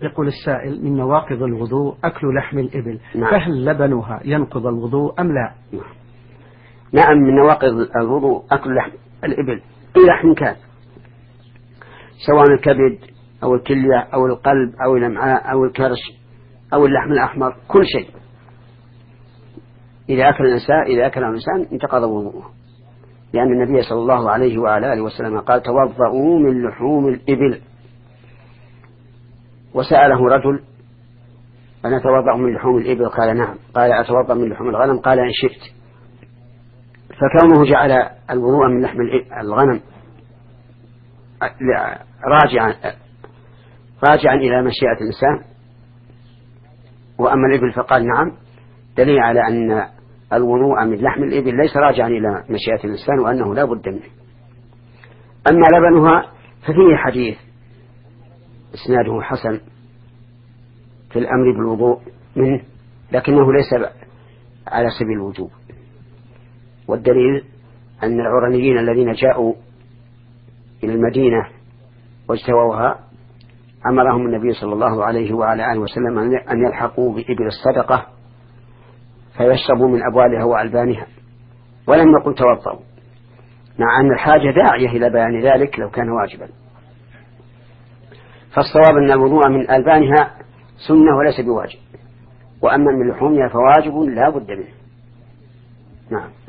يقول السائل: من نواقض الوضوء أكل لحم الإبل، نعم. فهل لبنها ينقض الوضوء أم لا؟ نعم، من نواقض الوضوء أكل لحم الإبل، أي لحم كان، سواء الكبد أو الكلية أو القلب أو الأمعاء أو الكرش أو اللحم الأحمر، كل شيء إذا أكل الإنسان انتقض وضوءه، لأن النبي صلى الله عليه وعلى آله وسلم قال: توضؤوا من لحوم الإبل. وسأله رجل: أنا أتوضأ من لحوم الإبل؟ قال: نعم. قال: أتوضأ من لحوم الغنم؟ قال: إن شئت. فكونه جعل الوضوء من لحم الغنم راجعا إلى مشيئة الإنسان، وأما الإبل فقال نعم، دليل على أن الوضوء من لحم الإبل ليس راجعا إلى مشيئة الإنسان، وأنه لا بد منه. أما لبنها ففيه حديث إسناده حسن في الأمر بالوضوء منه، لكنه ليس على سبيل الوجوب. والدليل أن العرنيين الذين جاءوا إلى المدينة واجتووها أمرهم النبي صلى الله عليه وعلى آله وسلم أن يلحقوا بإبل الصدقة فيشربوا من أبوالها وألبانها، ولم يقل توضأوا، مع أن الحاجة داعية إلى بيان ذلك لو كان واجبا. فالصواب أن الوضوء من ألبانها سنة وليس بواجب، وأما من لحومها فواجب لا بد منه. نعم.